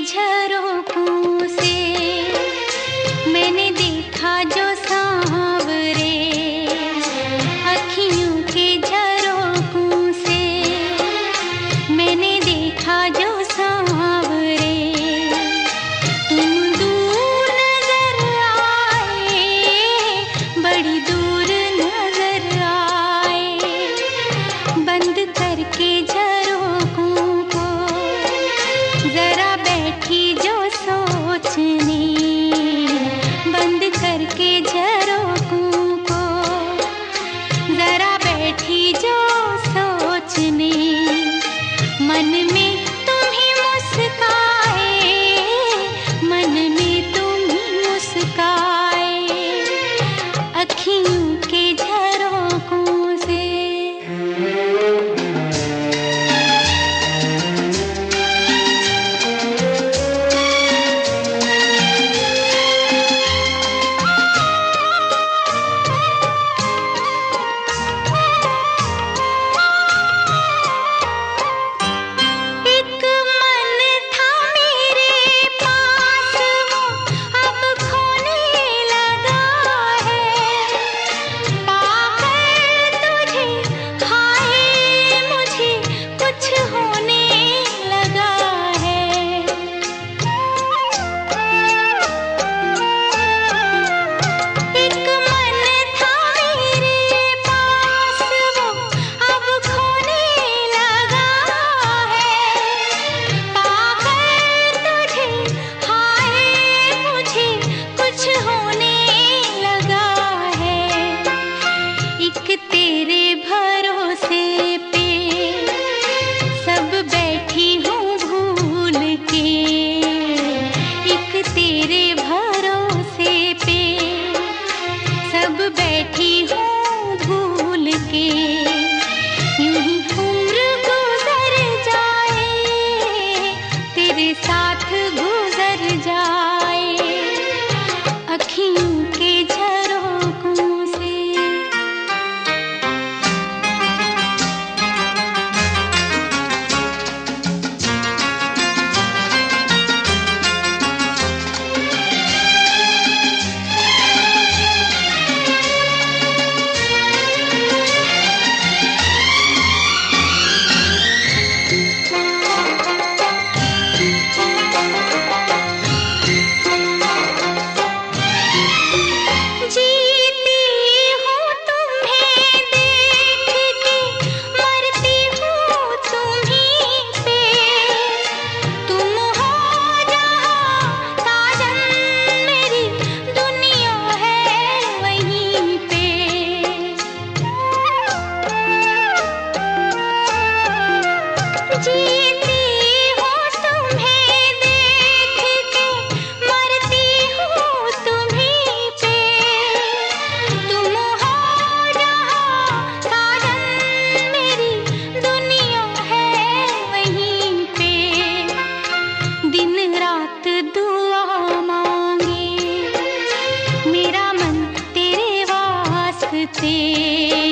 झरोखों से मैंने देखा जो सांवरे, अखियों के झरोखों से मैंने देखा जो सांवरे। तुम दूर नजर आए, बड़ी दूर नजर आए, बंद करके झरोखों को जरा बैठी जो सोचने, बंद करके झरोखों को जरा बैठी जो सोचने। मन में तुम ही मुस्काए, मन में तुम ही मुस्काए, अखियों के झरोखों से। तेरे भरोसे पे सब बैठी हूँ भूल के, एक तेरे भरोसे पे सब बैठी हूँ भूल के। यूं ही उम्र गुजर जाए, तेरे साथ गुजर जाए, अखियों के झरोखों से। मेरा मन तेरे वास्ते